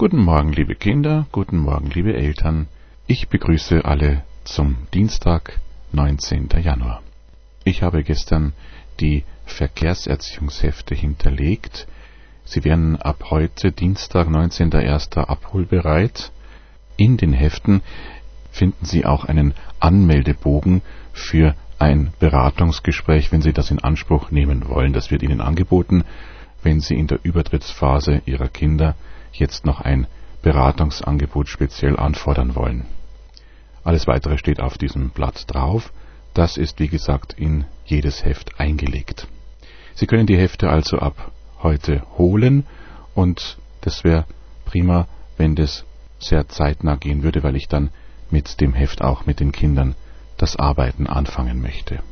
Guten Morgen, liebe Kinder, guten Morgen, liebe Eltern. Ich begrüße alle zum Dienstag, 19. Januar. Ich habe gestern die Verkehrserziehungshefte hinterlegt. Sie werden ab heute, Dienstag, 19.01. abholbereit. In den Heften finden Sie auch einen Anmeldebogen für ein Beratungsgespräch, wenn Sie das in Anspruch nehmen wollen. Das wird Ihnen angeboten, wenn Sie in der Übertrittsphase Ihrer Kinder jetzt noch ein Beratungsangebot speziell anfordern wollen. Alles Weitere steht auf diesem Blatt drauf. Das ist, wie gesagt, in jedes Heft eingelegt. Sie können die Hefte also ab heute holen und das wäre prima, wenn das sehr zeitnah gehen würde, weil ich dann mit dem Heft auch mit den Kindern das Arbeiten anfangen möchte.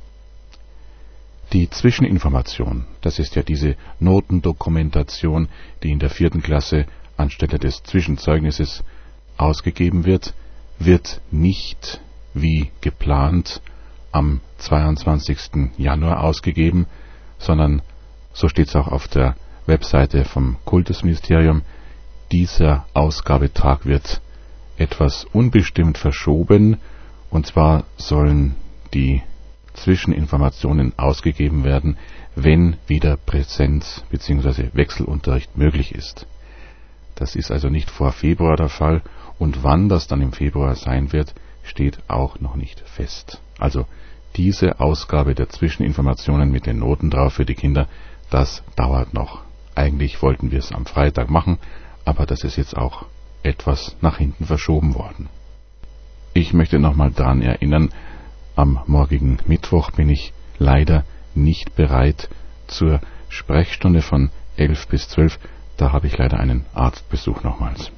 Die Zwischeninformation, das ist ja diese Notendokumentation, die in der 4. Klasse anstelle des Zwischenzeugnisses ausgegeben wird, wird nicht wie geplant am 22. Januar ausgegeben, sondern, so steht es auch auf der Webseite vom Kultusministerium, dieser Ausgabetag wird etwas unbestimmt verschoben, und zwar sollen die Zwischeninformationen ausgegeben werden, wenn wieder Präsenz- bzw. Wechselunterricht möglich ist. Das ist also nicht vor Februar der Fall, und wann das dann im Februar sein wird, steht auch noch nicht fest. Also diese Ausgabe der Zwischeninformationen mit den Noten drauf für die Kinder, das dauert noch. Eigentlich wollten wir es am Freitag machen, aber das ist jetzt auch etwas nach hinten verschoben worden. Ich möchte nochmal daran erinnern, am morgigen Mittwoch bin ich leider nicht bereit zur Sprechstunde von 11 bis 12. Da habe ich leider einen Arztbesuch nochmals.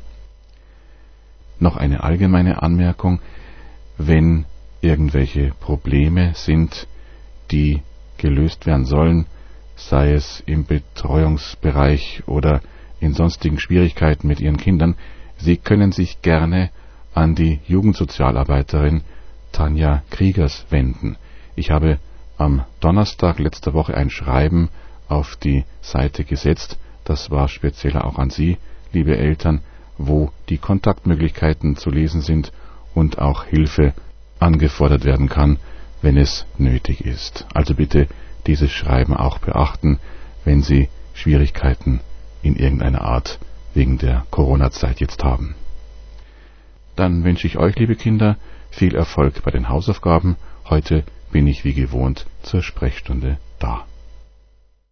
Noch eine allgemeine Anmerkung. Wenn irgendwelche Probleme sind, die gelöst werden sollen, sei es im Betreuungsbereich oder in sonstigen Schwierigkeiten mit Ihren Kindern, Sie können sich gerne an die Jugendsozialarbeiterin Tanja Kriegers wenden. Ich habe am Donnerstag letzter Woche ein Schreiben auf die Seite gesetzt, das war speziell auch an Sie, liebe Eltern, wo die Kontaktmöglichkeiten zu lesen sind und auch Hilfe angefordert werden kann, wenn es nötig ist. Also bitte dieses Schreiben auch beachten, wenn Sie Schwierigkeiten in irgendeiner Art wegen der Corona-Zeit jetzt haben. Dann wünsche ich euch, liebe Kinder, viel Erfolg bei den Hausaufgaben. Heute bin ich wie gewohnt zur Sprechstunde da.